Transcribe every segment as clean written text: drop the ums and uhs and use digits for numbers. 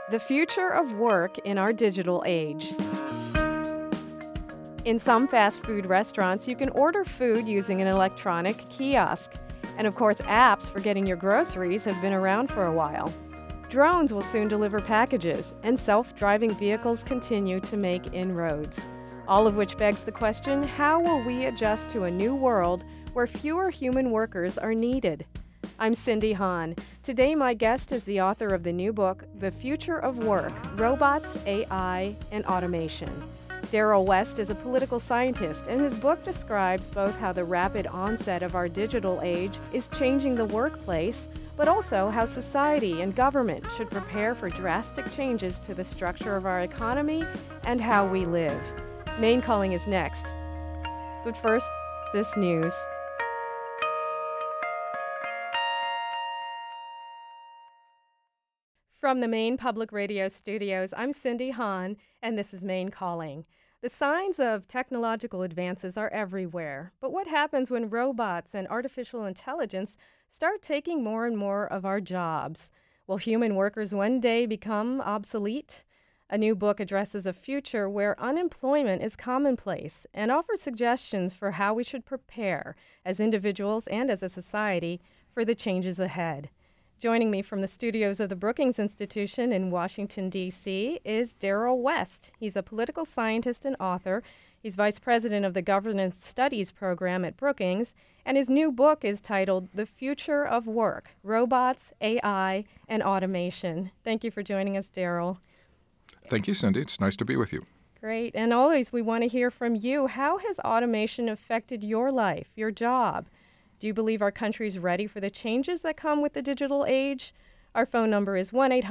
The future of work in our digital age. In some fast food restaurants, you can order food using an electronic kiosk. And of course, apps for getting your groceries have been around for a while. Drones will soon deliver packages, and self-driving vehicles continue to make inroads. All of which begs the question, how will we adjust to a new world where fewer human workers are needed? I'm Cindy Hahn. Today, my guest is the author of the new book, The Future of Work, Robots, AI, and Automation. Daryl West is a political scientist, and his book describes both how the rapid onset of our digital age is changing the workplace, but also how society and government should prepare for drastic changes to the structure of our economy and how we live. Maine Calling is next. But first, this news. From the Maine Public Radio studios, I'm Cindy Hahn, and this is Maine Calling. The signs of technological advances are everywhere, but what happens when robots and artificial intelligence start taking more and more of our jobs? Will human workers one day become obsolete? A new book addresses a future where unemployment is commonplace and offers suggestions for how we should prepare as individuals and as a society for the changes ahead. Joining me from the studios of the Brookings Institution in Washington, D.C. is Daryl West. He's a political scientist and author. He's vice president of the Governance Studies program at Brookings, and his new book is titled The Future of Work, Robots, AI, and Automation. Thank you for joining us, Daryl. Thank you, Cindy. It's nice to be with you. Great. And always we want to hear from you. How has automation affected your life, your job? Do you believe our country's ready for the changes that come with the digital age? Our phone number is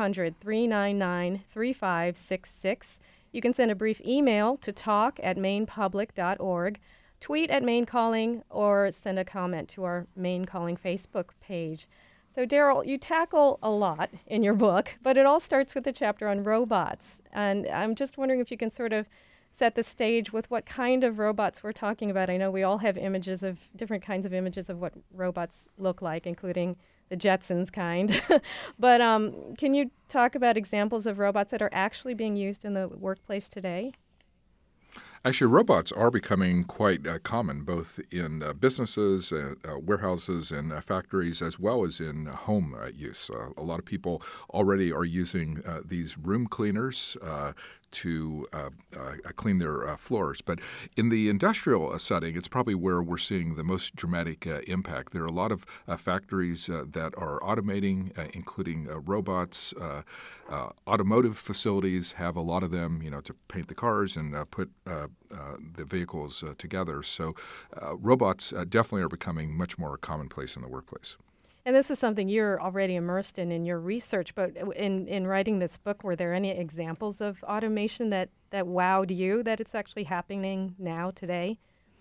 1-800-399-3566. You can send a brief email to talk@mainepublic.org, tweet at Maine Calling, or send a comment to our Maine Calling Facebook page. So, Daryl, you tackle a lot in your book, but it all starts with a chapter on robots. And I'm just wondering if you can sort of set the stage with what kind of robots we're talking about. I know we all have images of different kinds of images of what robots look like, including the Jetsons kind. But can you talk about examples of robots that are actually being used in the workplace today? Actually, robots are becoming quite common, both in businesses, warehouses, and factories, as well as in home use. A lot of people already are using these room cleaners to clean their floors. But in the industrial setting, it's probably where we're seeing the most dramatic impact. There are a lot of factories that are automating, including robots. Automotive facilities have a lot of them, to paint the cars and put the vehicles together. So robots definitely are becoming much more commonplace in the workplace. And this is something you're already immersed in your research, but in writing this book, were there any examples of automation that wowed you, that it's actually happening now, today?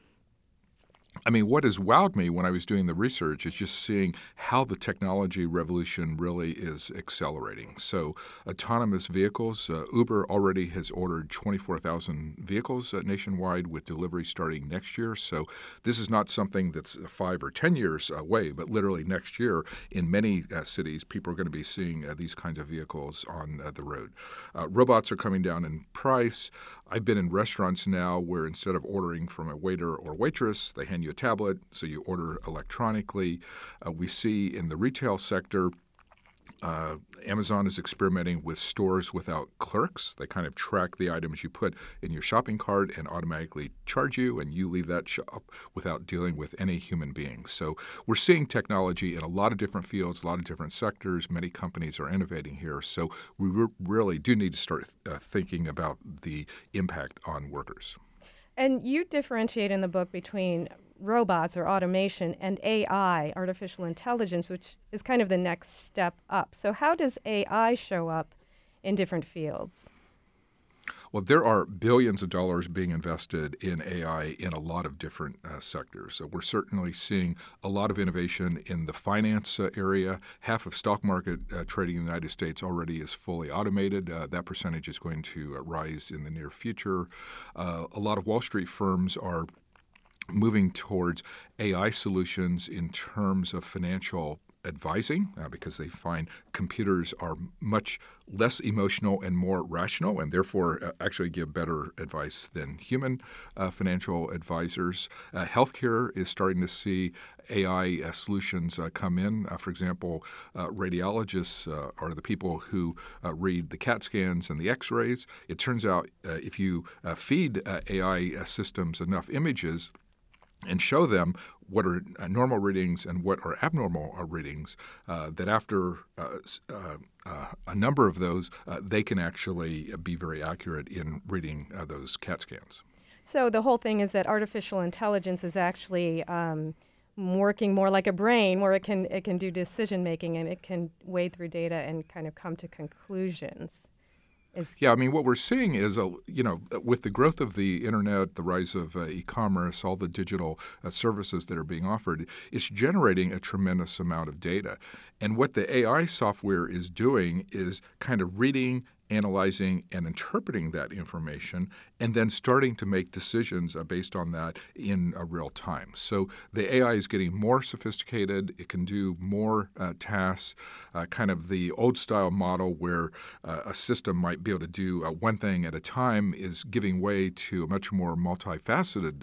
I mean, what has wowed me when I was doing the research is just seeing how the technology revolution really is accelerating. So autonomous vehicles, Uber already has ordered 24,000 vehicles nationwide with delivery starting next year. So this is not something that's 5 or 10 years away, but literally next year in many cities, people are going to be seeing these kinds of vehicles on the road. Robots are coming down in price. I've been in restaurants now where instead of ordering from a waiter or waitress, they hand you a tablet, so you order electronically. We see in the retail sector, Amazon is experimenting with stores without clerks. They kind of track the items you put in your shopping cart and automatically charge you, and you leave that shop without dealing with any human being. So we're seeing technology in a lot of different fields, a lot of different sectors. Many companies are innovating here. So we really do need to start thinking about the impact on workers. And you differentiate in the book between robots or automation and AI, artificial intelligence, which is kind of the next step up. So how does AI show up in different fields? Well, there are billions of dollars being invested in AI in a lot of different sectors. So we're certainly seeing a lot of innovation in the finance area. Half of stock market trading in the United States already is fully automated. That percentage is going to rise in the near future. A lot of Wall Street firms are moving towards AI solutions in terms of financial advising because they find computers are much less emotional and more rational, and therefore actually give better advice than human financial advisors. Healthcare is starting to see AI solutions come in. For example, radiologists are the people who read the CAT scans and the X-rays. It turns out if you feed AI systems enough images and show them what are normal readings and what are abnormal readings, that after a number of those, they can actually be very accurate in reading those CAT scans. So the whole thing is that artificial intelligence is actually working more like a brain, where it can do decision making and it can wade through data and kind of come to conclusions. Yeah, I mean, what we're seeing is, with the growth of the internet, the rise of e-commerce, all the digital services that are being offered, it's generating a tremendous amount of data. And what the AI software is doing is kind of reading, analyzing, and interpreting that information, and then starting to make decisions based on that in real time. So the AI is getting more sophisticated. It can do more tasks, kind of the old-style model where a system might be able to do one thing at a time is giving way to a much more multifaceted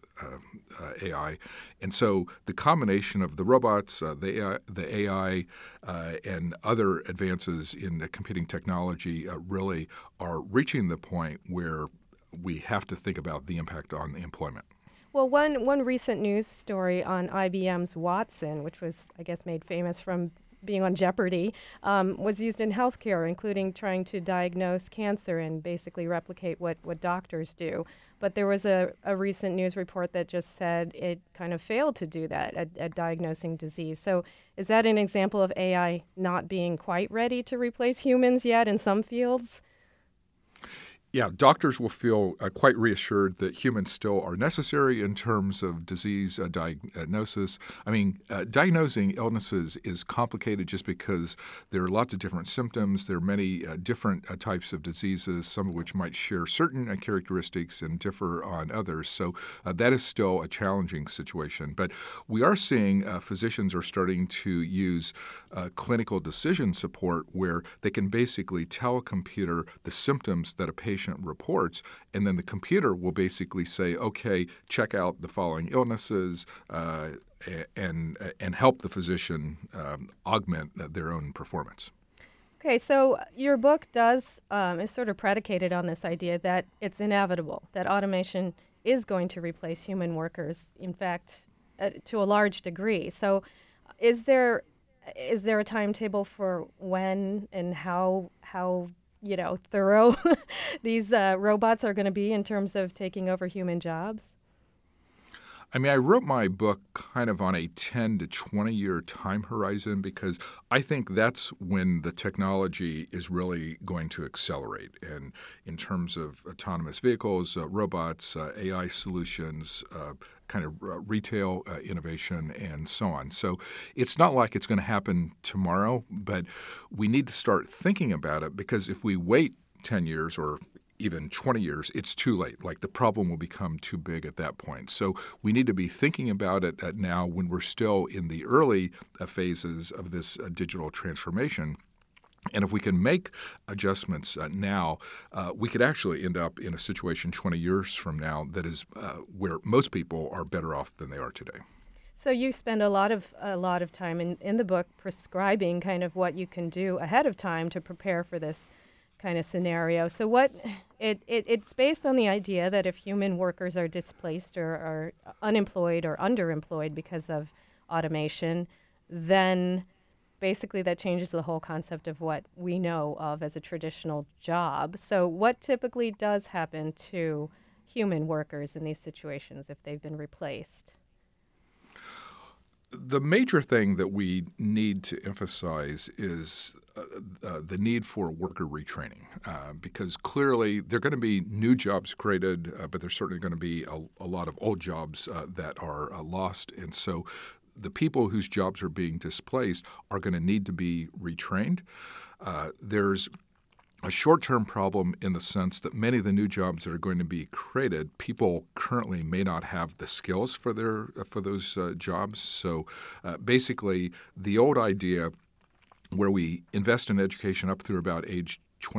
AI. And so the combination of the robots, the AI, and other advances in computing technology really are reaching the point where we have to think about the impact on employment. Well, one recent news story on IBM's Watson, which was, I guess, made famous from being on Jeopardy, was used in healthcare, including trying to diagnose cancer and basically replicate what doctors do. But there was a recent news report that just said it kind of failed to do that at diagnosing disease. So is that an example of AI not being quite ready to replace humans yet in some fields? Yeah, doctors will feel quite reassured that humans still are necessary in terms of disease diagnosis. I mean, diagnosing illnesses is complicated just because there are lots of different symptoms. There are many different types of diseases, some of which might share certain characteristics and differ on others. So that is still a challenging situation. But we are seeing physicians are starting to use clinical decision support where they can basically tell a computer the symptoms that a patient reports, and then the computer will basically say, okay, check out the following illnesses and help the physician augment their own performance. Okay, so your book is sort of predicated on this idea that it's inevitable, that automation is going to replace human workers, in fact, to a large degree. So is there a timetable for when and how thorough these robots are going to be in terms of taking over human jobs? I mean, I wrote my book kind of on a 10 to 20-year time horizon because I think that's when the technology is really going to accelerate. And in terms of autonomous vehicles, robots, AI solutions, kind of retail innovation, and so on. So it's not like it's going to happen tomorrow, but we need to start thinking about it because if we wait 10 years or even 20 years, it's too late. Like the problem will become too big at that point. So we need to be thinking about it now when we're still in the early phases of this digital transformation. And if we can make adjustments now, we could actually end up in a situation 20 years from now that is where most people are better off than they are today. So you spend a lot of time in the book prescribing kind of what you can do ahead of time to prepare for this kind of scenario. So it's based on the idea that if human workers are displaced or are unemployed or underemployed because of automation, then basically that changes the whole concept of what we know of as a traditional job. So what typically does happen to human workers in these situations if they've been replaced? The major thing that we need to emphasize is the need for worker retraining because clearly there are going to be new jobs created, but there's certainly going to be a lot of old jobs that are lost. And so the people whose jobs are being displaced are going to need to be retrained. There's a short-term problem in the sense that many of the new jobs that are going to be created, people currently may not have the skills for those jobs. So basically, the old idea where we invest in education up through about age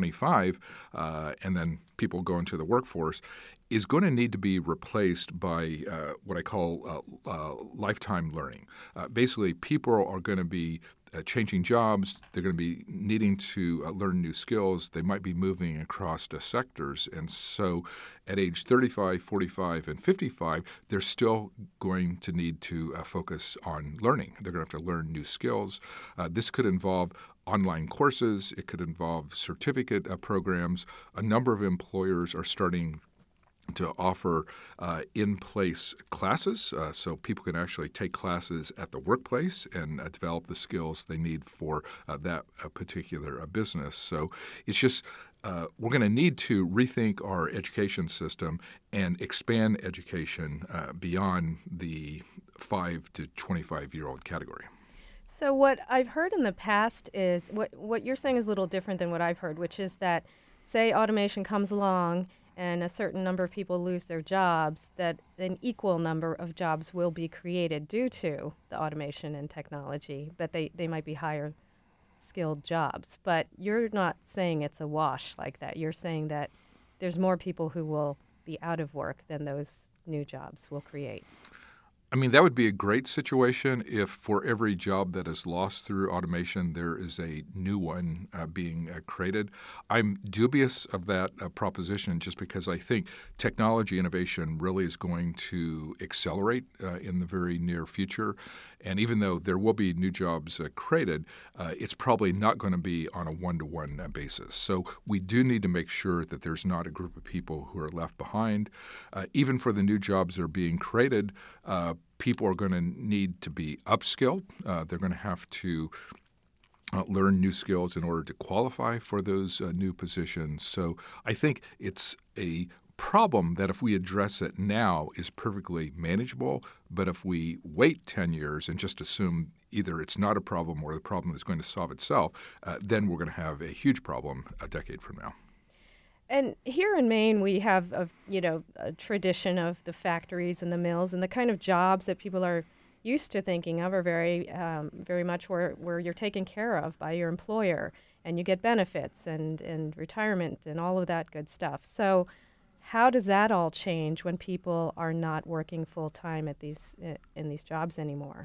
25 and then people go into the workforce is going to need to be replaced by what I call lifetime learning. Basically, people are going to be changing jobs. They're going to be needing to learn new skills. They might be moving across the sectors. And so at age 35, 45, and 55, they're still going to need to focus on learning. They're going to have to learn new skills. This could involve online courses. It could involve certificate programs. A number of employers are starting to offer in-place classes so people can actually take classes at the workplace and develop the skills they need for that particular business. So it's just we're going to need to rethink our education system and expand education beyond the 5 to 25-year-old category. So what I've heard in the past is what you're saying is a little different than what I've heard, which is that, say, automation comes along and a certain number of people lose their jobs, that an equal number of jobs will be created due to the automation and technology, but they might be higher skilled jobs. But you're not saying it's a wash like that. You're saying that there's more people who will be out of work than those new jobs will create. I mean, that would be a great situation if for every job that is lost through automation, there is a new one being created. I'm dubious of that proposition just because I think technology innovation really is going to accelerate in the very near future. And even though there will be new jobs created, it's probably not going to be on a one-to-one basis. So we do need to make sure that there's not a group of people who are left behind. Even for the new jobs that are being created, people are going to need to be upskilled. They're going to have to learn new skills in order to qualify for those new positions. So I think it's a problem that if we address it now is perfectly manageable, but if we wait 10 years and just assume either it's not a problem or the problem is going to solve itself, then we're going to have a huge problem a decade from now. And here in Maine, we have a tradition of the factories and the mills, and the kind of jobs that people are used to thinking of are very much where you're taken care of by your employer, and you get benefits and retirement and all of that good stuff. So how does that all change when people are not working full time in these jobs anymore?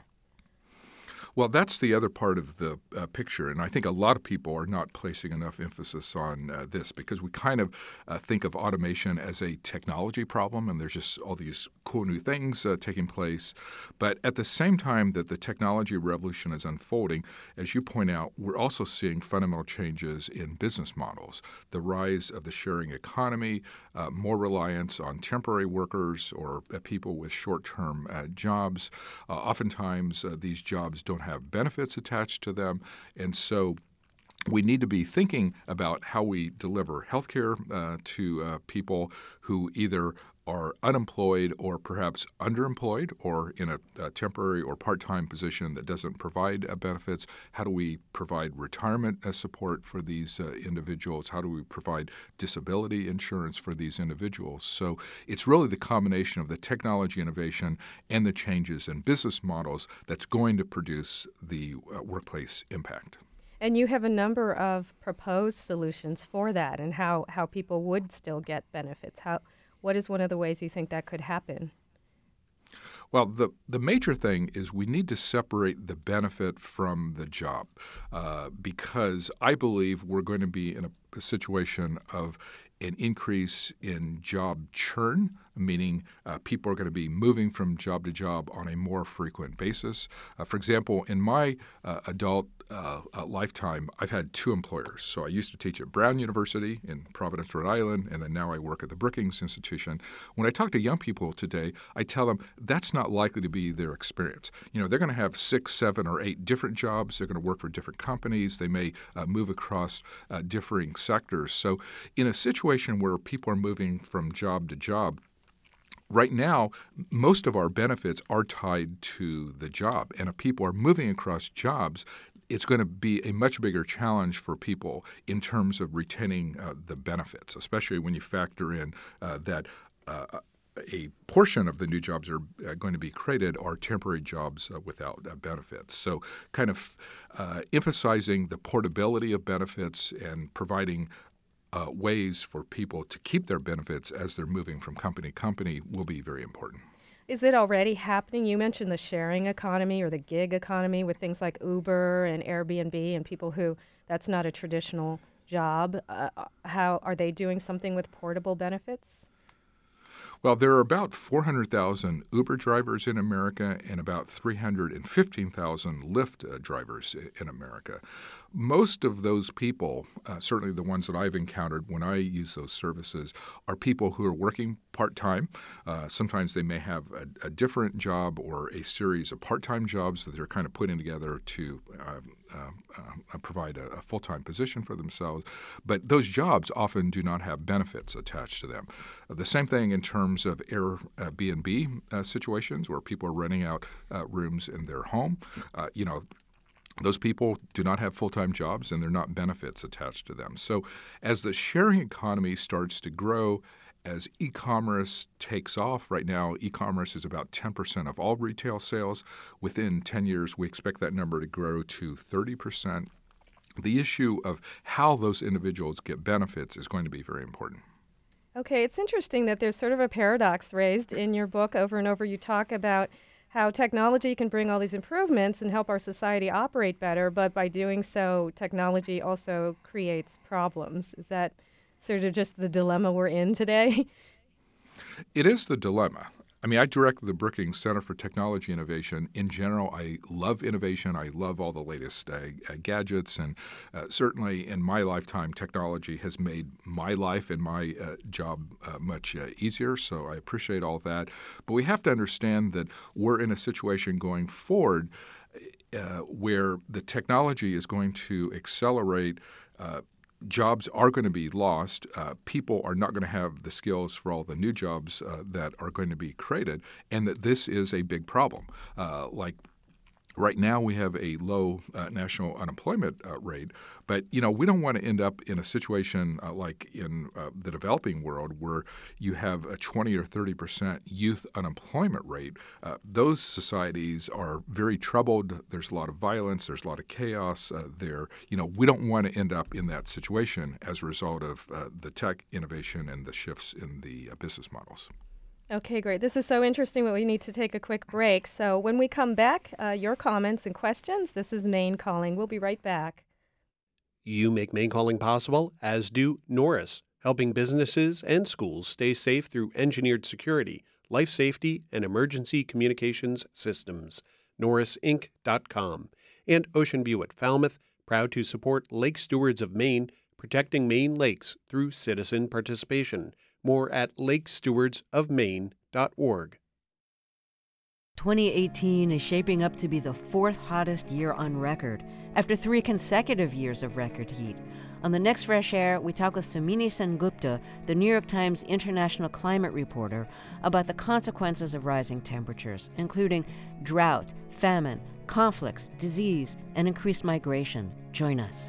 Well, that's the other part of the picture, and I think a lot of people are not placing enough emphasis on this because we kind of think of automation as a technology problem, and there's just all these cool new things taking place. But at the same time that the technology revolution is unfolding, as you point out, we're also seeing fundamental changes in business models, the rise of the sharing economy, more reliance on temporary workers or people with short-term jobs. Oftentimes, these jobs don't have benefits attached to them, and so we need to be thinking about how we deliver health care to people who either are unemployed or perhaps underemployed or in a temporary or part-time position that doesn't provide benefits. How do we provide retirement support for these individuals? How do we provide disability insurance for these individuals? So it's really the combination of the technology innovation and the changes in business models that's going to produce the workplace impact. And you have a number of proposed solutions for that and how people would still get benefits. What is one of the ways you think that could happen? Well, the major thing is we need to separate the benefit from the job because I believe we're going to be in a situation of an increase in job churn, meaning people are going to be moving from job to job on a more frequent basis. For example, in my adult lifetime, I've had two employers. So I used to teach at Brown University in Providence, Rhode Island, and then now I work at the Brookings Institution. When I talk to young people today, I tell them that's not likely to be their experience. They're going to have 6, 7, or 8 different jobs. They're going to work for different companies. They may move across differing sectors. So in a situation where people are moving from job to job, right now, most of our benefits are tied to the job. And if people are moving across jobs, it's going to be a much bigger challenge for people in terms of retaining the benefits, especially when you factor in that a portion of the new jobs that are going to be created are temporary jobs without benefits. So kind of emphasizing the portability of benefits and providing ways for people to keep their benefits as they're moving from company to company will be very important. Is it already happening? You mentioned the sharing economy or the gig economy with things like Uber and Airbnb and people who that's not a traditional job. How are they doing something with portable benefits? Well, there are about 400,000 Uber drivers in America and about 315,000 Lyft drivers in America. Most of those people, certainly the ones that I've encountered when I use those services, are people who are working part-time. Sometimes they may have a different job or a series of part-time jobs that they're kind of putting together to provide a full-time position for themselves. But those jobs often do not have benefits attached to them. The same thing in terms of Airbnb situations where people are renting out rooms in their home. Those people do not have full-time jobs and there are not benefits attached to them. So as the sharing economy starts to grow, as e-commerce takes off, right now e-commerce is about 10% of all retail sales. Within 10 years, we expect that number to grow to 30%. The issue of how those individuals get benefits is going to be very important. Okay, it's interesting that there's sort of a paradox raised in your book. Over and over you talk about how technology can bring all these improvements and help our society operate better, but by doing so, technology also creates problems. Is that sort of just the dilemma we're in today? It is the dilemma. I mean, I direct the Brookings Center for Technology Innovation. In general, I love innovation. I love all the latest gadgets. And certainly in my lifetime, technology has made my life and my job much easier. So I appreciate all that. But we have to understand that we're in a situation going forward where the technology is going to accelerate. Jobs are going to be lost. People are not going to have the skills for all the new jobs that are going to be created, and that this is a big problem. Right now, we have a low national unemployment rate, but we don't want to end up in a situation like in the developing world where you have a 20 or 30% youth unemployment rate. Those societies are very troubled. There's a lot of violence. There's a lot of chaos there. We don't want to end up in that situation as a result of the tech innovation and the shifts in the business models. Okay, great. This is so interesting, but we need to take a quick break. So when we come back, your comments and questions. This is Maine Calling. We'll be right back. You make Maine Calling possible, as do Norris, helping businesses and schools stay safe through engineered security, life safety, and emergency communications systems. NorrisInc.com. And Ocean View at Falmouth, proud to support Lake Stewards of Maine, protecting Maine lakes through citizen participation. More at lakestewardsofmaine.org. 2018 is shaping up to be the fourth hottest year on record, after 3 consecutive years of record heat. On the next Fresh Air, we talk with Samini Sengupta, the New York Times international climate reporter, about the consequences of rising temperatures, including drought, famine, conflicts, disease, and increased migration. Join us.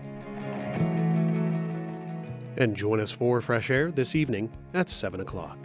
And join us for Fresh Air this evening at 7 o'clock.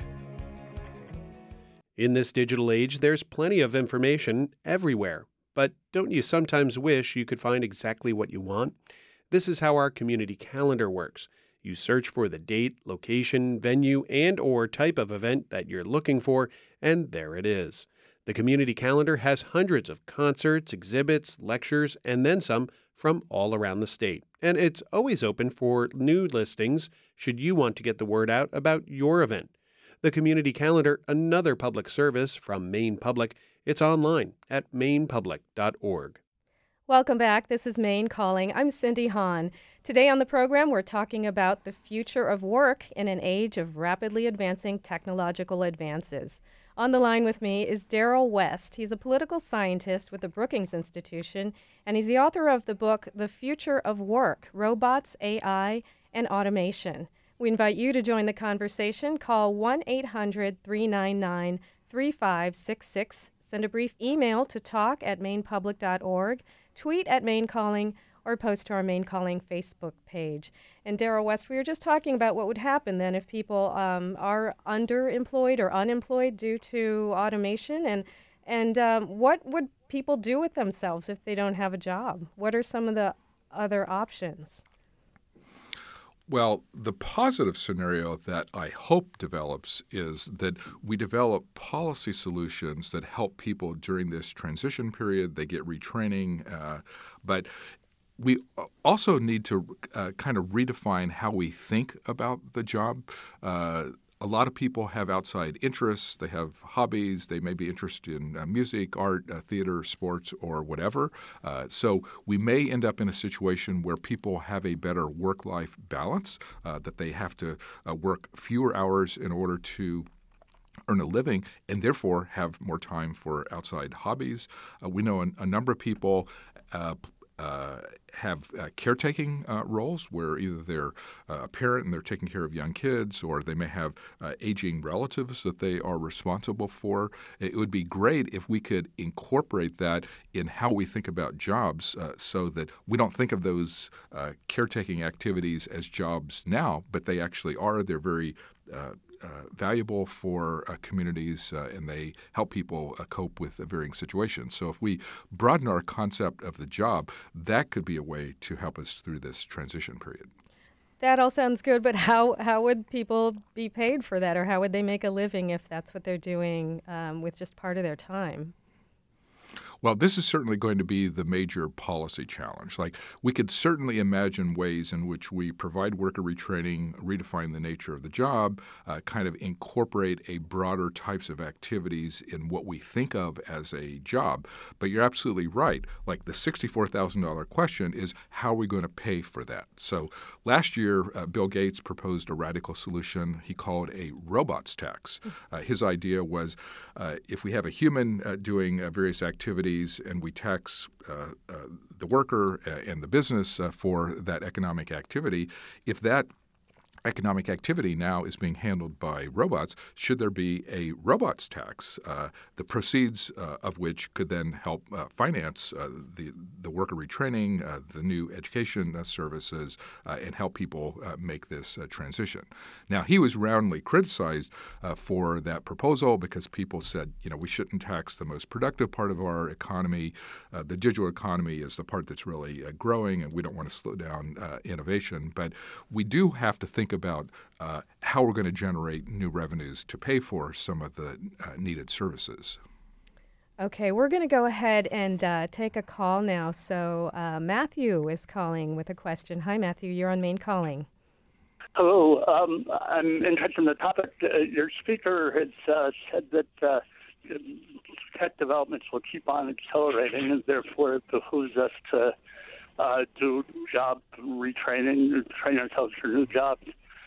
In this digital age, there's plenty of information everywhere. But don't you sometimes wish you could find exactly what you want? This is how our community calendar works. You search for the date, location, venue, and/or type of event that you're looking for, and there it is. The community calendar has hundreds of concerts, exhibits, lectures, and then some from all around the state. And it's always open for new listings should you want to get the word out about your event. The community calendar, another public service from Maine Public. It's online at mainepublic.org. Welcome back. This is Maine Calling. I'm Cindy Hahn. Today on the program, we're talking about the future of work in an age of rapidly advancing technological advances. On the line with me is Daryl West. He's a political scientist with the Brookings Institution, and he's the author of the book, The Future of Work, Robots, AI, and Automation. We invite you to join the conversation. Call 1-800-399-3566. Send a brief email to talk@mainepublic.org. tweet at Maine Calling or post to our Maine Calling Facebook page. And Daryl West, we were just talking about what would happen then if people are underemployed or unemployed due to automation, and what would people do with themselves if they don't have a job? What are some of the other options? Well, the positive scenario that I hope develops is that we develop policy solutions that help people during this transition period. They get retraining, but we also need to kind of redefine how we think about the job. A lot of people have outside interests. They have hobbies. They may be interested in music, art, theater, sports, or whatever. So we may end up in a situation where people have a better work-life balance, that they have to work fewer hours in order to earn a living and therefore have more time for outside hobbies. We know a number of people have caretaking roles where either they're a parent and they're taking care of young kids, or they may have aging relatives that they are responsible for. It would be great if we could incorporate that in how we think about jobs, so that we don't think of those caretaking activities as jobs now, but they actually are. They're very valuable for communities, and they help people cope with varying situations. So if we broaden our concept of the job, that could be a way to help us through this transition period. That all sounds good, but how would people be paid for that, or how would they make a living if that's what they're doing with just part of their time? Well, this is certainly going to be the major policy challenge. Like, we could certainly imagine ways in which we provide worker retraining, redefine the nature of the job, kind of incorporate a broader types of activities in what we think of as a job. But you're absolutely right. Like, the $64,000 question is, how are we going to pay for that? So last year, Bill Gates proposed a radical solution he called a robots tax. His idea was if we have a human doing various activities and we tax the worker and the business for that economic activity, if that economic activity now is being handled by robots, should there be a robots tax, the proceeds of which could then help finance the worker retraining, the new education services, and help people make this transition. Now, he was roundly criticized for that proposal because people said, we shouldn't tax the most productive part of our economy. The digital economy is the part that's really growing, and we don't want to slow down innovation. But we do have to think about how we're going to generate new revenues to pay for some of the needed services. Okay, we're going to go ahead and take a call now. So Matthew is calling with a question. Hi, Matthew. You're on Maine Calling. Hello. I'm interested in the topic. Your speaker has said that tech developments will keep on accelerating, and therefore it behooves us to do job retraining, train ourselves for new jobs.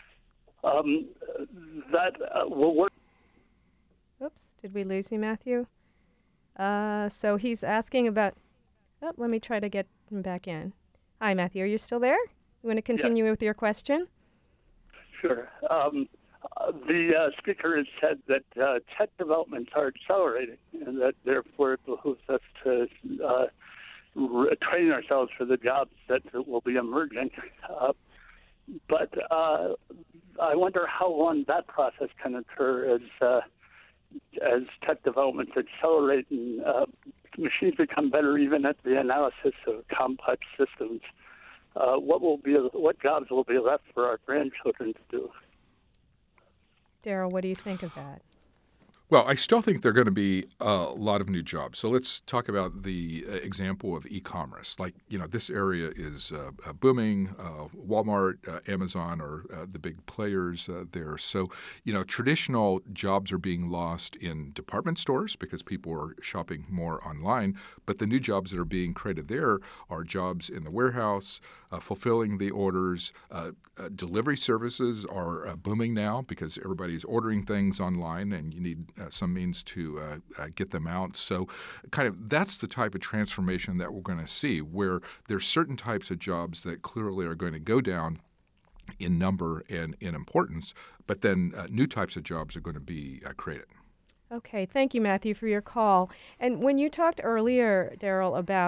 That will work. Oops, did we lose you, Matthew? So he's asking about... Oh, let me try to get him back in. Hi, Matthew. Are you still there? You want to continue with your question? Sure. The speaker has said that tech developments are accelerating, and that therefore it behooves us to train ourselves for the jobs that will be emerging. But I wonder how long that process can occur as tech developments accelerate and machines become better even at the analysis of complex systems. What jobs will be left for our grandchildren to do? Daryl, what do you think of that? Well, I still think there are going to be a lot of new jobs. So let's talk about the example of e-commerce. Like, this area is booming. Walmart, Amazon are the big players there. So, traditional jobs are being lost in department stores because people are shopping more online. But the new jobs that are being created there are jobs in the warehouse, fulfilling the orders. Delivery services are booming now because everybody's ordering things online, and you need some means to get them out. So kind of that's the type of transformation that we're going to see, where there's certain types of jobs that clearly are going to go down in number and in importance, but then new types of jobs are going to be created. Okay, thank you, Matthew, for your call. And when you talked earlier, Daryl, about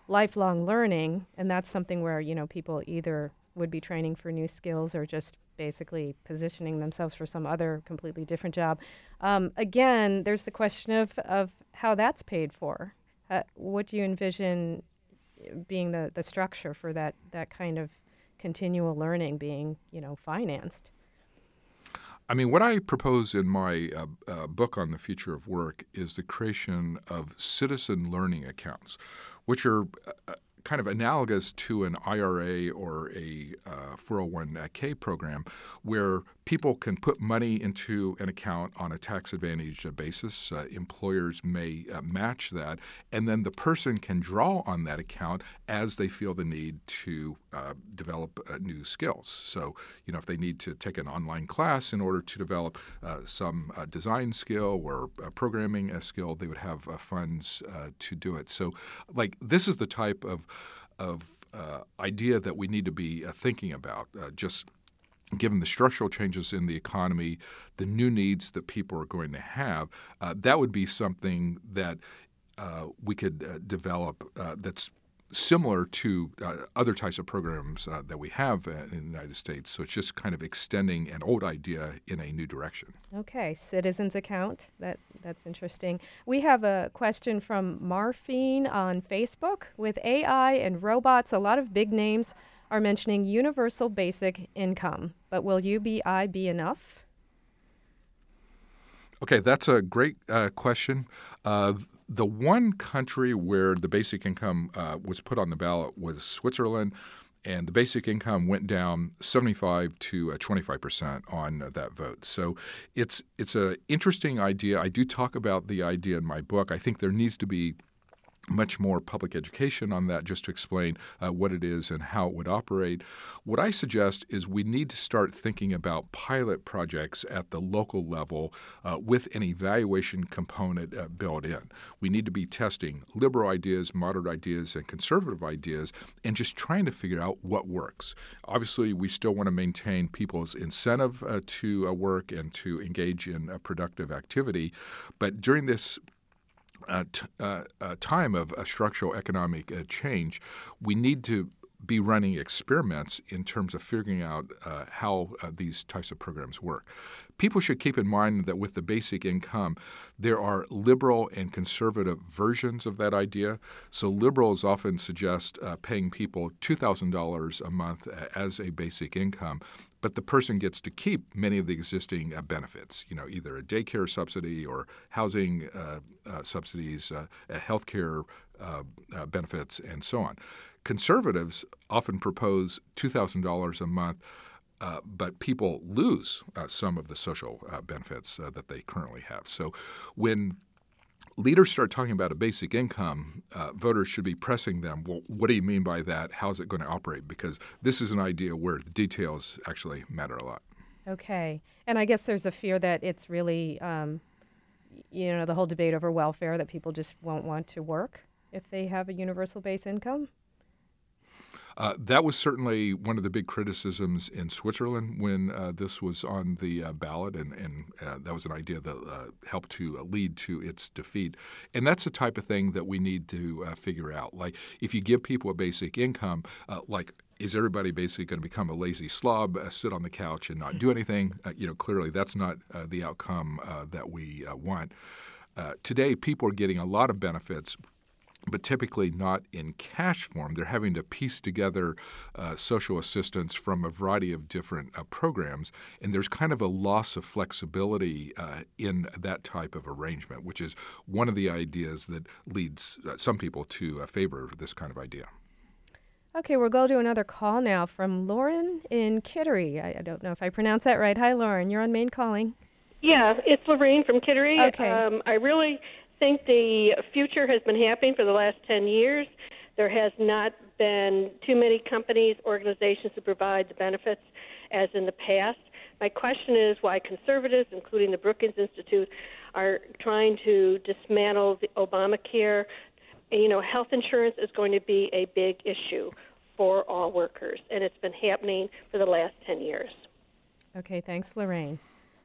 lifelong learning, and that's something where, people either would be training for new skills or just basically positioning themselves for some other completely different job. Again, there's the question of how that's paid for. What do you envision being the structure for that kind of continual learning being, financed? I mean, what I propose in my book on the future of work is the creation of citizen learning accounts, which are kind of analogous to an IRA or a 401k program where people can put money into an account on a tax-advantaged basis. Employers may match that, and then the person can draw on that account as they feel the need to develop new skills. So, if they need to take an online class in order to develop some design skill or programming skill, they would have funds to do it. So, this is the type of idea that we need to be thinking about, just given the structural changes in the economy, the new needs that people are going to have. That would be something that we could develop that's similar to other types of programs that we have in the United States. So it's just kind of extending an old idea in a new direction. Okay, citizens account. That's interesting. We have a question from Marfine on Facebook. With AI and robots, a lot of big names are mentioning universal basic income. But will UBI be enough? Okay, that's a great question. The one country where the basic income was put on the ballot was Switzerland, and the basic income went down 75 to 25% on that vote. So it's an interesting idea. I do talk about the idea in my book. I think there needs to be much more public education on that just to explain what it is and how it would operate. What I suggest is we need to start thinking about pilot projects at the local level with an evaluation component built in. We need to be testing liberal ideas, moderate ideas, and conservative ideas and just trying to figure out what works. Obviously, we still want to maintain people's incentive to work and to engage in productive activity, but during this time of structural economic change, we need to be running experiments in terms of figuring out how these types of programs work. People should keep in mind that with the basic income, there are liberal and conservative versions of that idea. So liberals often suggest paying people $2,000 a month as a basic income, but the person gets to keep many of the existing benefits, either a daycare subsidy or housing subsidies, healthcare benefits, and so on. Conservatives often propose $2,000 a month, but people lose some of the social benefits that they currently have. So when leaders start talking about a basic income, voters should be pressing them, well, what do you mean by that? How's it going to operate? Because this is an idea where the details actually matter a lot. Okay. And I guess there's a fear that it's really, the whole debate over welfare, that people just won't want to work if they have a universal base income. That was certainly one of the big criticisms in Switzerland when this was on the ballot, and that was an idea that helped to lead to its defeat. And that's the type of thing that we need to figure out. Like, if you give people a basic income, is everybody basically going to become a lazy slob, sit on the couch and not do anything? Clearly that's not the outcome that we want. Today, people are getting a lot of benefits, but typically not in cash form. They're having to piece together social assistance from a variety of different programs, and there's kind of a loss of flexibility in that type of arrangement, which is one of the ideas that leads some people to favor this kind of idea. Okay, we'll go to another call now from Lauren in Kittery. I don't know if I pronounced that right. Hi, Lauren. You're on Maine Calling. Yeah, it's Lorraine from Kittery. Okay. I really think the future has been happening for the last 10 years. There has not been too many companies, organizations to provide the benefits as in the past. My question is why conservatives, including the Brookings Institute, are trying to dismantle the Obamacare. Health insurance is going to be a big issue for all workers, and it's been happening for the last 10 years. Okay, thanks, Lorraine.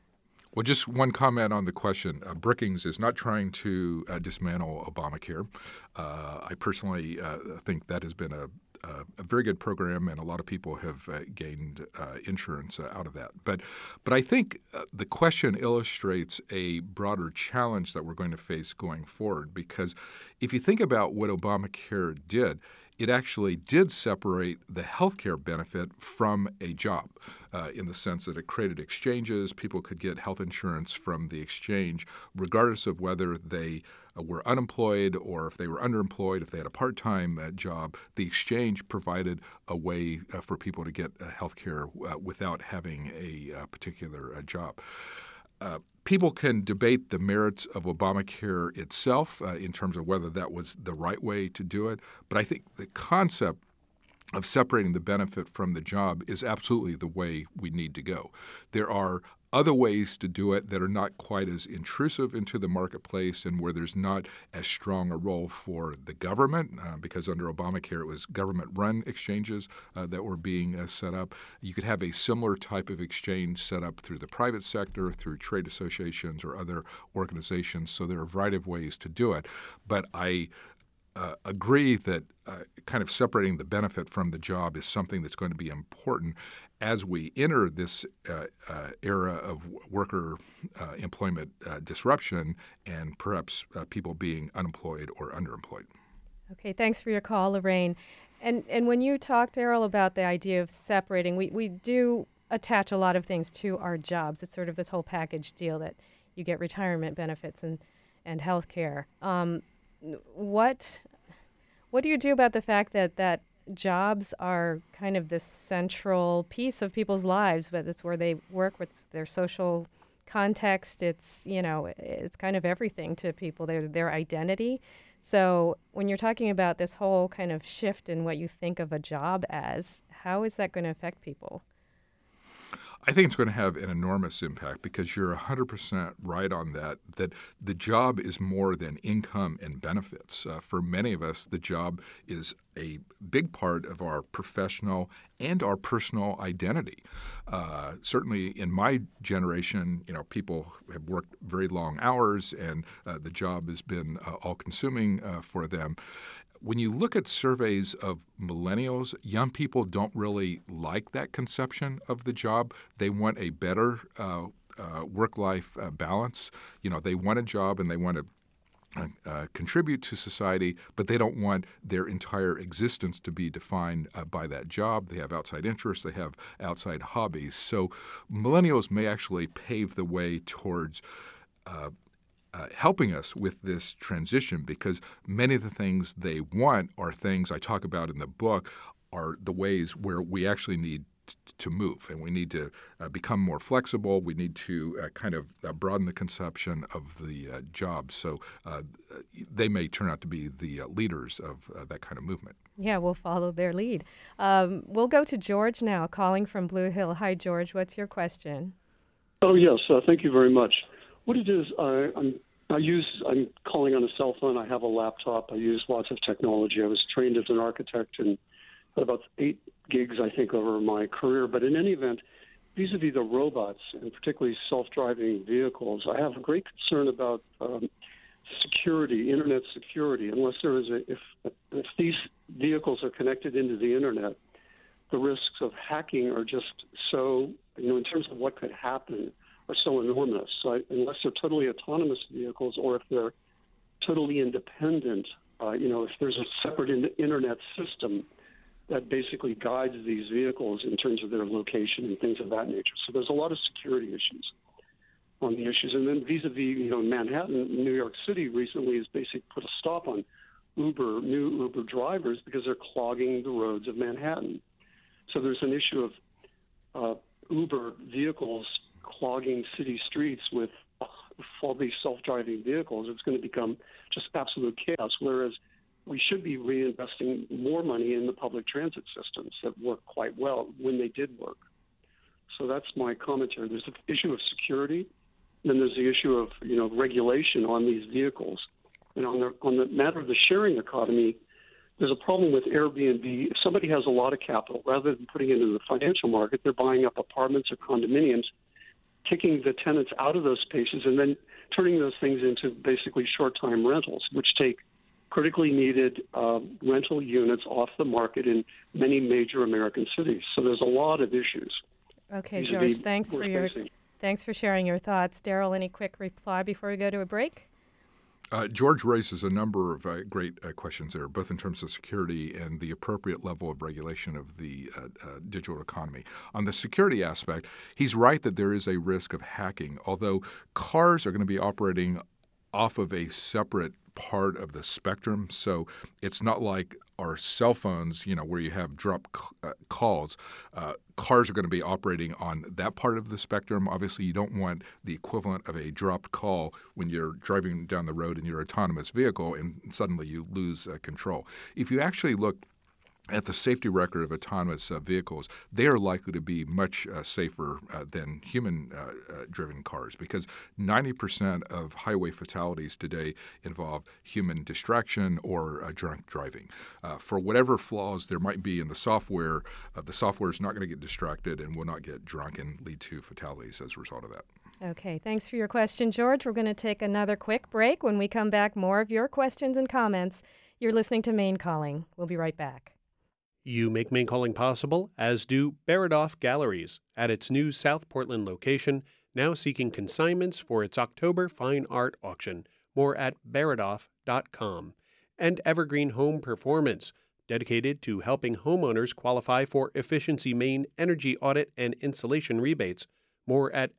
Well, just one comment on the question. Brookings is not trying to dismantle Obamacare. I personally think that has been a very good program, and a lot of people have gained insurance out of that. But I think the question illustrates a broader challenge that we're going to face going forward, because if you think about what Obamacare did, it actually did separate the healthcare benefit from a job in the sense that it created exchanges. People could get health insurance from the exchange regardless of whether they were unemployed or if they were underemployed, if they had a part-time job. The exchange provided a way for people to get health care without having a particular job. People can debate the merits of Obamacare itself in terms of whether that was the right way to do it, but I think the concept of separating the benefit from the job is absolutely the way we need to go. There are other ways to do it that are not quite as intrusive into the marketplace and where there's not as strong a role for the government, because under Obamacare it was government-run exchanges that were being set up. You could have a similar type of exchange set up through the private sector, through trade associations or other organizations. So there are a variety of ways to do it. But I agree that kind of separating the benefit from the job is something that's going to be important as we enter this era of worker employment disruption and perhaps people being unemployed or underemployed. Okay, thanks for your call, Lorraine. And when you talked, Errol, about the idea of separating, we do attach a lot of things to our jobs. It's sort of this whole package deal that you get retirement benefits and health care. What do you do about the fact that jobs are kind of this central piece of people's lives, but it's where they work with their social context? It's, it's kind of everything to people, their identity. So when you're talking about this whole kind of shift in what you think of a job as, how is that going to affect people? I think it's going to have an enormous impact because you're 100% right on that the job is more than income and benefits. For many of us, the job is a big part of our professional and our personal identity. Certainly in my generation, people have worked very long hours and the job has been all-consuming for them. When you look at surveys of millennials, young people don't really like that conception of the job. They want a better work-life balance. They want a job and they want to contribute to society, but they don't want their entire existence to be defined by that job. They have outside interests. They have outside hobbies. So millennials may actually pave the way towards helping us with this transition, because many of the things they want are things I talk about in the book are the ways where we actually need to move, and we need to become more flexible. We need to kind of broaden the conception of the job. So they may turn out to be the leaders of that kind of movement. Yeah, we'll follow their lead. We'll go to George now, calling from Blue Hill. Hi, George. What's your question? Oh, yes. Thank you very much. What it is, I'm calling on a cell phone. I have a laptop. I use lots of technology. I was trained as an architect and had about 8 gigs, I think, over my career. But in any event, vis-a-vis the robots, and particularly self-driving vehicles, I have a great concern about security, internet security. Unless there is if these vehicles are connected into the internet, the risks of hacking are just so, in terms of what could happen, are so enormous. So unless they're totally autonomous vehicles, or if they're totally independent, if there's a separate internet system that basically guides these vehicles in terms of their location and things of that nature. So there's a lot of security issues on the issues. And then vis-a-vis, Manhattan, New York City recently has basically put a stop on new Uber drivers because they're clogging the roads of Manhattan. So there's an issue of Uber vehicles clogging city streets with all these self-driving vehicles. It's going to become just absolute chaos, whereas we should be reinvesting more money in the public transit systems that work quite well when they did work. So that's my commentary. There's the issue of security, then there's the issue of regulation on these vehicles. And on the matter of the sharing economy, there's a problem with Airbnb. If somebody has a lot of capital, rather than putting it into the financial market, they're buying up apartments or condominiums, kicking the tenants out of those spaces and then turning those things into basically short-time rentals, which take critically needed rental units off the market in many major American cities. So there's a lot of issues. Okay, George, thanks for sharing your thoughts. Daryl, any quick reply before we go to a break? George raises a number of great questions there, both in terms of security and the appropriate level of regulation of the digital economy. On the security aspect, he's right that there is a risk of hacking, although cars are going to be operating off of a separate part of the spectrum. So it's not like our cell phones, where you have dropped calls. Cars are going to be operating on that part of the spectrum. Obviously, you don't want the equivalent of a dropped call when you're driving down the road in your autonomous vehicle and suddenly you lose control. If you actually look at the safety record of autonomous vehicles, they are likely to be much safer than human-driven cars because 90% of highway fatalities today involve human distraction or drunk driving. For whatever flaws there might be in the software is not going to get distracted and will not get drunk and lead to fatalities as a result of that. Okay, thanks for your question, George. We're going to take another quick break. When we come back, more of your questions and comments. You're listening to Maine Calling. We'll be right back. You make Maine Calling possible, as do Baradoff Galleries at its new South Portland location, now seeking consignments for its October Fine Art Auction. More at baradoff.com. And Evergreen Home Performance, dedicated to helping homeowners qualify for Efficiency Maine energy audit and insulation rebates. More at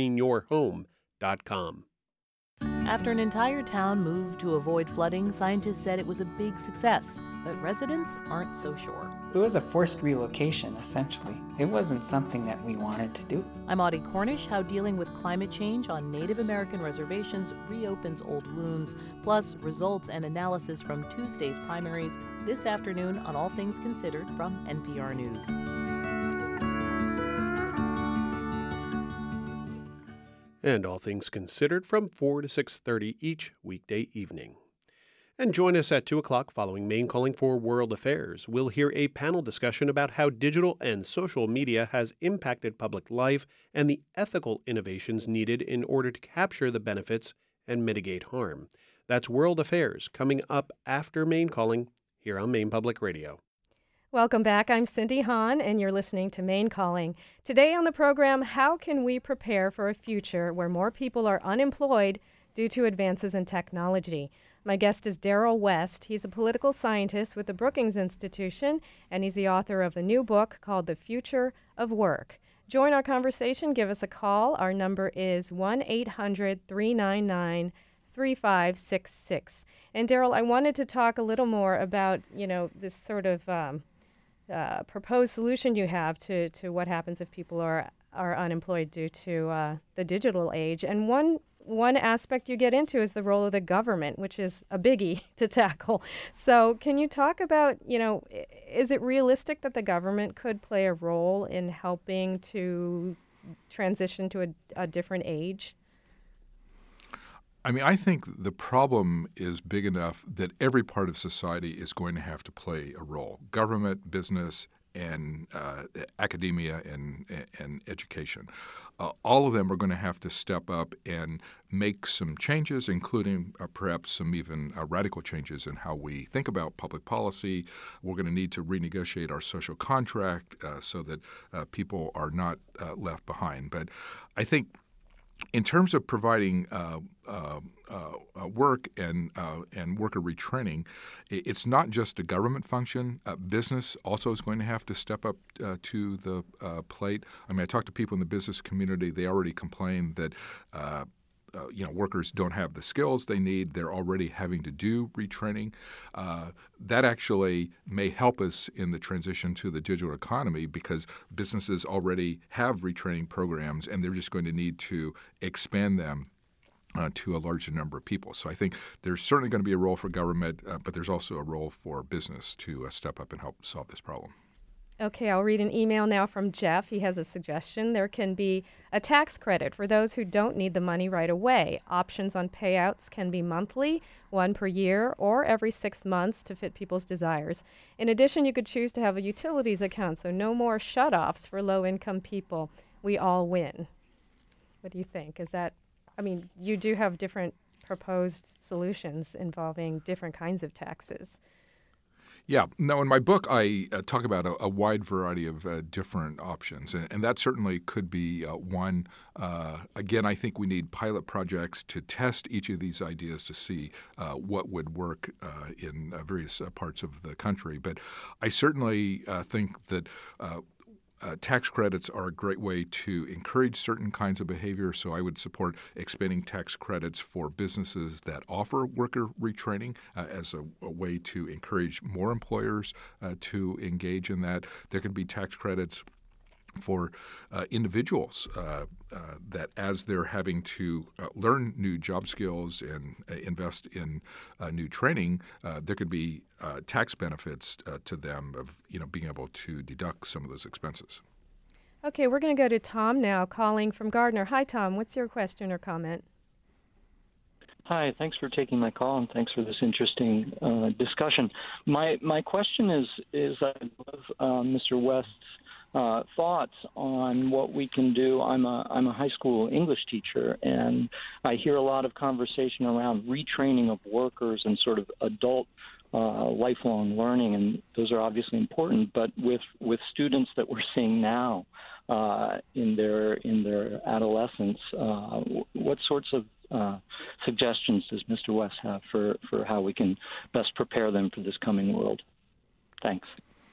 evergreenyourhome.com. After an entire town moved to avoid flooding, scientists said it was a big success, but residents aren't so sure. It was a forced relocation, essentially. It wasn't something that we wanted to do. I'm Audie Cornish. How dealing with climate change on Native American reservations reopens old wounds, plus results and analysis from Tuesday's primaries this afternoon on All Things Considered from NPR News. And All Things Considered from 4 to 6:30 each weekday evening. And join us at 2 o'clock following Maine Calling for World Affairs. We'll hear a panel discussion about how digital and social media has impacted public life and the ethical innovations needed in order to capture the benefits and mitigate harm. That's World Affairs coming up after Maine Calling here on Maine Public Radio. Welcome back. I'm Cindy Hahn, and you're listening to Maine Calling. Today on the program, how can we prepare for a future where more people are unemployed due to advances in technology? My guest is Daryl West. He's a political scientist with the Brookings Institution, and he's the author of a new book called The Future of Work. Join our conversation. Give us a call. Our number is 1-800-399-3566. And Daryl, I wanted to talk a little more about, this sort of proposed solution you have to what happens if people are unemployed due to the digital age. And one aspect you get into is the role of the government, which is a biggie to tackle. So can you talk about, is it realistic that the government could play a role in helping to transition to a different age? I think the problem is big enough that every part of society is going to have to play a role. Government, business, and academia and education. All of them are going to have to step up and make some changes, including perhaps some even radical changes in how we think about public policy. We're going to need to renegotiate our social contract so that people are not left behind. But I think in terms of providing work and worker retraining, it's not just a government function. Business also is going to have to step up to the plate. I talk to people in the business community. They already complain that workers don't have the skills they need. They're already having to do retraining. That actually may help us in the transition to the digital economy because businesses already have retraining programs, and they're just going to need to expand them to a larger number of people. So I think there's certainly going to be a role for government, but there's also a role for business to step up and help solve this problem. Okay, I'll read an email now from Jeff. He has a suggestion. There can be a tax credit for those who don't need the money right away. Options on payouts can be monthly, one per year, or every 6 months to fit people's desires. In addition, you could choose to have a utilities account, so no more shutoffs for low-income people. We all win. What do you think? You do have different proposed solutions involving different kinds of taxes. Yeah. No, in my book, I talk about a wide variety of different options, and that certainly could be one. Again, I think we need pilot projects to test each of these ideas to see what would work in various parts of the country. But I certainly think that tax credits are a great way to encourage certain kinds of behavior, so I would support expanding tax credits for businesses that offer worker retraining as a way to encourage more employers to engage in that. There could be tax credits for individuals that as they're having to learn new job skills and invest in new training, there could be tax benefits to them of being able to deduct some of those expenses. Okay, we're going to go to Tom now, calling from Gardner. Hi, Tom. What's your question or comment? Hi, thanks for taking my call and thanks for this interesting discussion. My question is I love Mr. West's thoughts on what we can do. I'm a high school English teacher, and I hear a lot of conversation around retraining of workers and sort of adult lifelong learning, and those are obviously important. But with students that we're seeing now in their adolescence, what sorts of suggestions does Mr. West have for how we can best prepare them for this coming world? Thanks.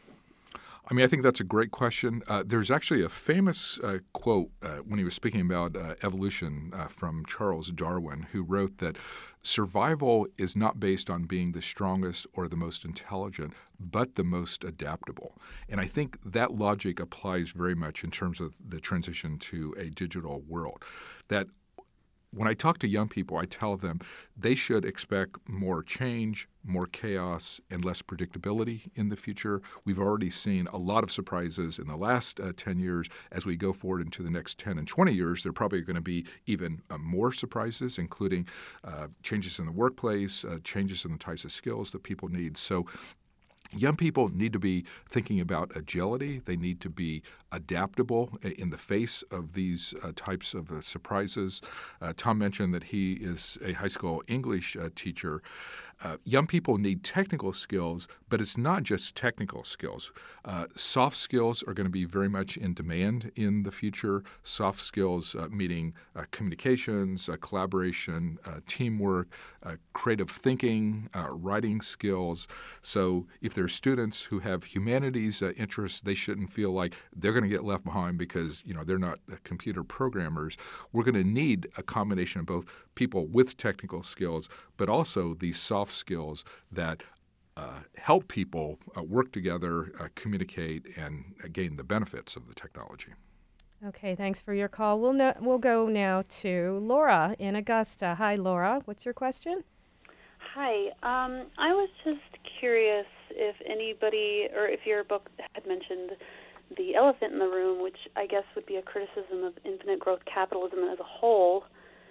I think that's a great question. There's actually a famous quote when he was speaking about evolution from Charles Darwin, who wrote that survival is not based on being the strongest or the most intelligent, but the most adaptable. And I think that logic applies very much in terms of the transition to a digital world. That when I talk to young people, I tell them they should expect more change, more chaos, and less predictability in the future. We've already seen a lot of surprises in the last 10 years. As we go forward into the next 10 and 20 years, there are probably going to be even more surprises, including changes in the workplace, changes in the types of skills that people need. So young people need to be thinking about agility. They need to be adaptable in the face of these types of surprises. Tom mentioned that he is a high school English teacher. Young people need technical skills, but it's not just technical skills. Soft skills are going to be very much in demand in the future. Soft skills meaning communications, collaboration, teamwork, creative thinking, writing skills. So if there are students who have humanities interests, they shouldn't feel like they're going to get left behind because they're not computer programmers. We're going to need a combination of both people with technical skills, but also these soft skills that help people work together, communicate, and gain the benefits of the technology. Okay, thanks for your call. We'll go now to Laura in Augusta. Hi, Laura. What's your question? Hi. I was just curious if anybody, or if your book had mentioned the elephant in the room, which I guess would be a criticism of infinite growth capitalism as a whole.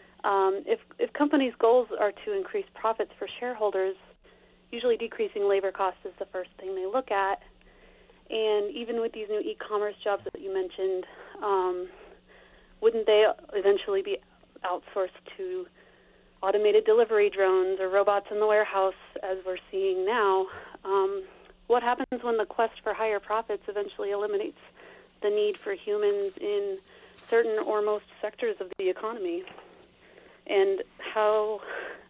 If companies' goals are to increase profits for shareholders, usually decreasing labor costs is the first thing they look at. And even with these new e-commerce jobs that you mentioned, wouldn't they eventually be outsourced to automated delivery drones or robots in the warehouse, as we're seeing now? What happens when the quest for higher profits eventually eliminates the need for humans in certain or most sectors of the economy? And how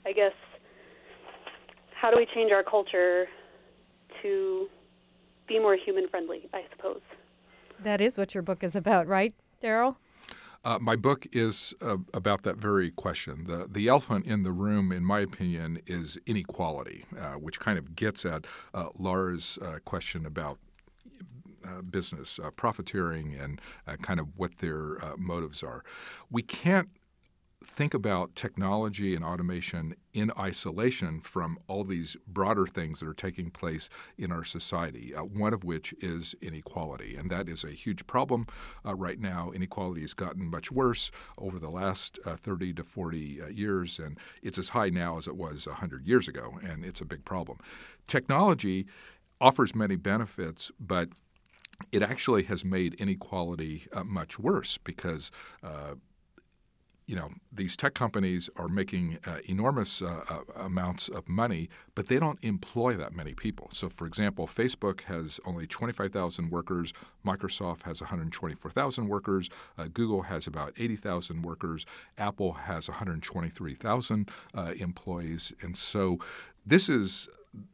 do we change our culture to be more human-friendly, I suppose? That is what your book is about, right, Daryl? My book is about that very question. The elephant in the room, in my opinion, is inequality, which kind of gets at Laura's question about business profiteering and kind of what their motives are. We can't think about technology and automation in isolation from all these broader things that are taking place in our society, one of which is inequality. And that is a huge problem right now. Inequality has gotten much worse over the last 30 to 40 years, and it's as high now as it was 100 years ago, and it's a big problem. Technology offers many benefits, but it actually has made inequality much worse because these tech companies are making enormous amounts of money, but they don't employ that many people. So, for example, Facebook has only 25,000 workers. Microsoft has 124,000 workers. Google has about 80,000 workers. Apple has 123,000 employees. And so this is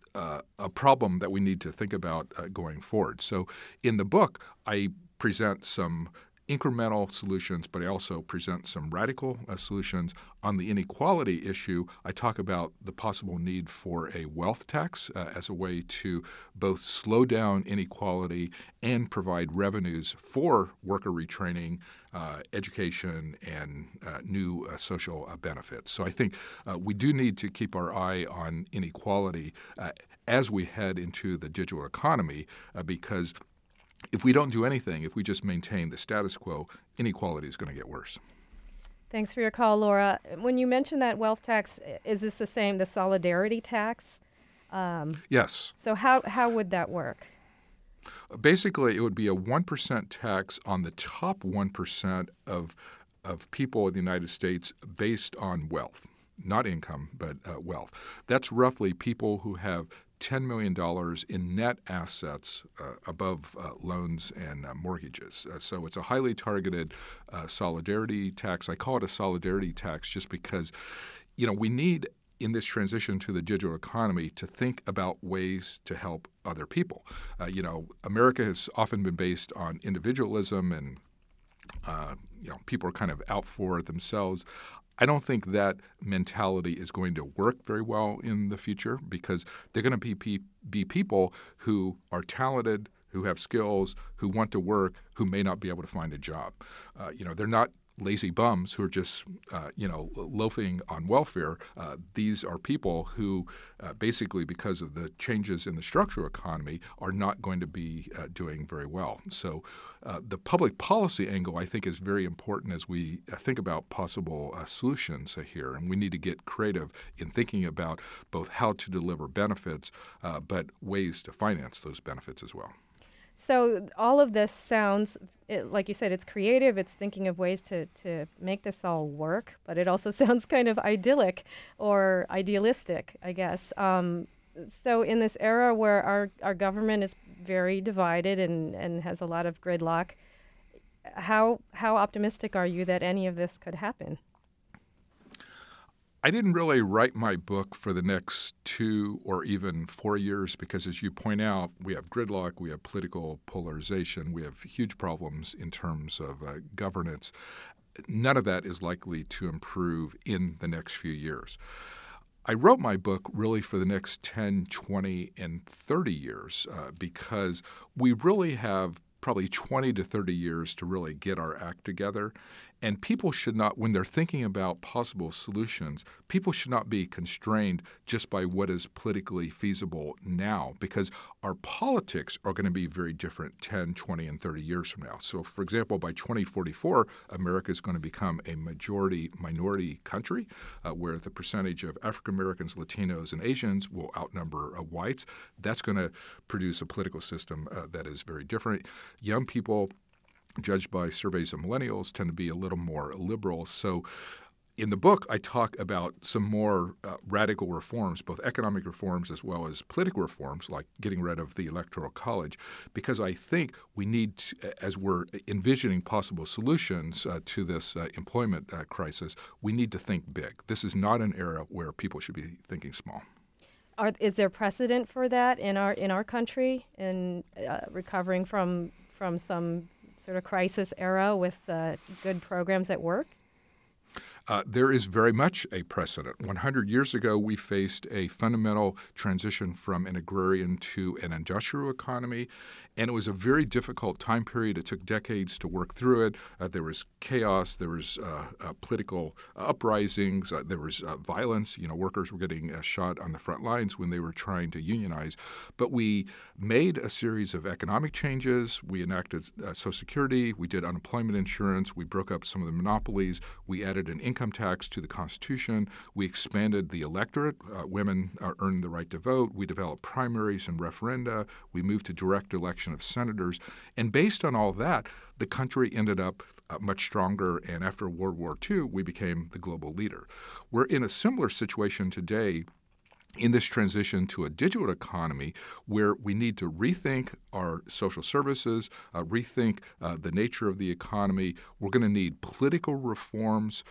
a problem that we need to think about going forward. So in the book, I present some incremental solutions, but I also present some radical solutions. On the inequality issue, I talk about the possible need for a wealth tax as a way to both slow down inequality and provide revenues for worker retraining, education, and new social benefits. So I think we do need to keep our eye on inequality as we head into the digital economy because if we don't do anything, if we just maintain the status quo, inequality is going to get worse. Thanks for your call, Laura. When you mentioned that wealth tax, is this the same, the solidarity tax? Yes. So how would that work? Basically, it would be a 1% tax on the top 1% of people in the United States based on wealth, not income, but wealth. That's roughly people who have $10 million in net assets above loans and mortgages. So it's a highly targeted solidarity tax. I call it a solidarity tax just because, we need in this transition to the digital economy to think about ways to help other people. America has often been based on individualism and people are kind of out for themselves. I don't think that mentality is going to work very well in the future because they're going to be people who are talented, who have skills, who want to work, who may not be able to find a job. They're not lazy bums who are just, loafing on welfare. These are people who basically, because of the changes in the structural economy, are not going to be doing very well. So the public policy angle, I think, is very important as we think about possible solutions here. And we need to get creative in thinking about both how to deliver benefits, but ways to finance those benefits as well. So all of this sounds, like you said, it's creative. It's thinking of ways to make this all work, but it also sounds kind of idyllic or idealistic, I guess. So in this era where our government is very divided and has a lot of gridlock, how optimistic are you that any of this could happen? I didn't really write my book for the next 2 or even 4 years because, as you point out, we have gridlock, we have political polarization, we have huge problems in terms of governance. None of that is likely to improve in the next few years. I wrote my book really for the next 10, 20, and 30 years because we really have probably 20 to 30 years to really get our act together. And people should not, when they're thinking about possible solutions, people should not be constrained just by what is politically feasible now because our politics are going to be very different 10, 20, and 30 years from now. So, for example, by 2044, America is going to become a majority-minority country where the percentage of African Americans, Latinos, and Asians will outnumber whites. That's going to produce a political system that is very different. Young people, judged by surveys of millennials, tend to be a little more liberal. So in the book, I talk about some more radical reforms, both economic reforms as well as political reforms, like getting rid of the Electoral College, because I think we need, as we're envisioning possible solutions to this employment crisis, we need to think big. This is not an era where people should be thinking small. Is there precedent for that in our country in recovering from some sort of crisis era with good programs at work? There is very much a precedent. 100 years ago, we faced a fundamental transition from an agrarian to an industrial economy, and it was a very difficult time period. It took decades to work through it. There was chaos. There was political uprisings. There was violence. Workers were getting shot on the front lines when they were trying to unionize. But we made a series of economic changes. We enacted Social Security. We did unemployment insurance. We broke up some of the monopolies. We added an income income tax to the Constitution. We expanded the electorate. Women earned the right to vote. We developed primaries and referenda. We moved to direct election of senators. And based on all that, the country ended up much stronger, and after World War II, we became the global leader. We're in a similar situation today in this transition to a digital economy where we need to rethink our social services, rethink the nature of the economy. We're going to need political reforms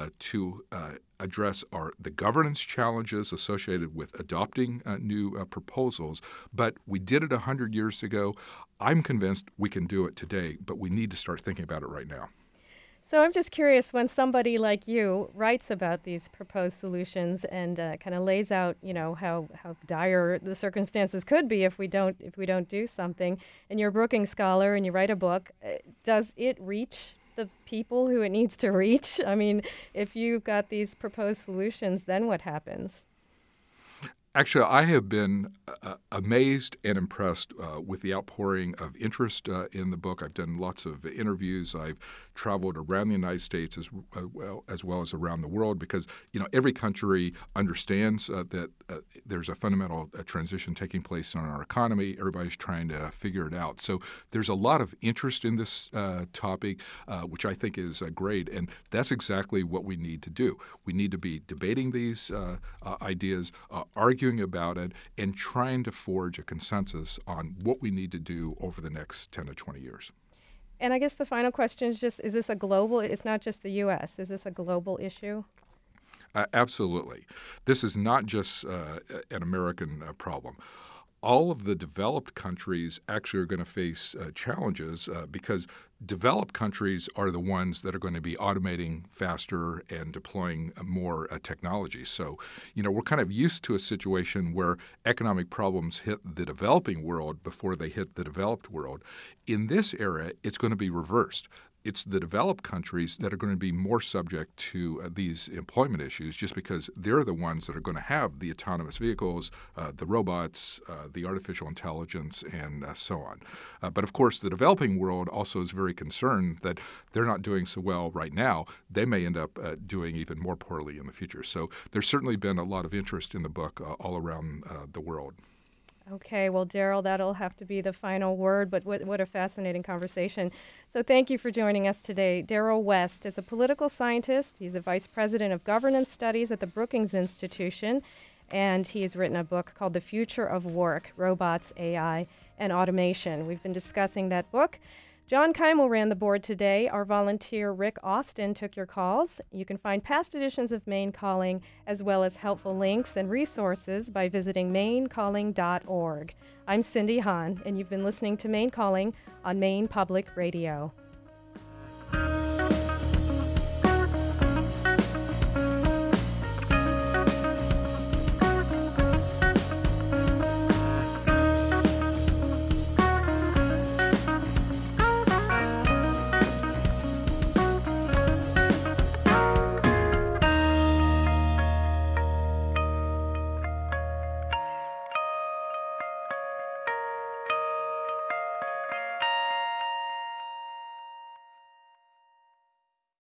to address the governance challenges associated with adopting new proposals. But we did it 100 years ago. I'm convinced we can do it today, but we need to start thinking about it right now. So I'm just curious, when somebody like you writes about these proposed solutions and kind of lays out, how dire the circumstances could be if we don't do something, and you're a Brookings scholar and you write a book, does it reach the people who it needs to reach? I mean, if you've got these proposed solutions, then what happens? Actually, I have been amazed and impressed with the outpouring of interest in the book. I've done lots of interviews. I've traveled around the United States as well as around the world because, every country understands that there's a fundamental transition taking place in our economy. Everybody's trying to figure it out. So there's a lot of interest in this topic, which I think is great. And that's exactly what we need to do. We need to be debating these ideas, arguing about it, and trying to forge a consensus on what we need to do over the next 10 to 20 years. And I guess the final question is is this a global, it's not just the U.S., is this a global issue? Absolutely. This is not just an American problem. All of the developed countries actually are going to face challenges because developed countries are the ones that are going to be automating faster and deploying more technology. So, we're kind of used to a situation where economic problems hit the developing world before they hit the developed world. In this era, it's going to be reversed. It's the developed countries that are going to be more subject to these employment issues just because they're the ones that are going to have the autonomous vehicles, the robots, the artificial intelligence, and so on. But of course, the developing world also is very concerned that they're not doing so well right now. They may end up doing even more poorly in the future. So there's certainly been a lot of interest in the book all around the world. Okay, well, Daryl, that'll have to be the final word, but what a fascinating conversation. So thank you for joining us today. Daryl West is a political scientist. He's the Vice President of Governance Studies at the Brookings Institution, and he's written a book called The Future of Work, Robots, AI, and Automation. We've been discussing that book. John Keimel ran the board today. Our volunteer, Rick Austin, took your calls. You can find past editions of Maine Calling, as well as helpful links and resources by visiting mainecalling.org. I'm Cindy Hahn, and you've been listening to Maine Calling on Maine Public Radio.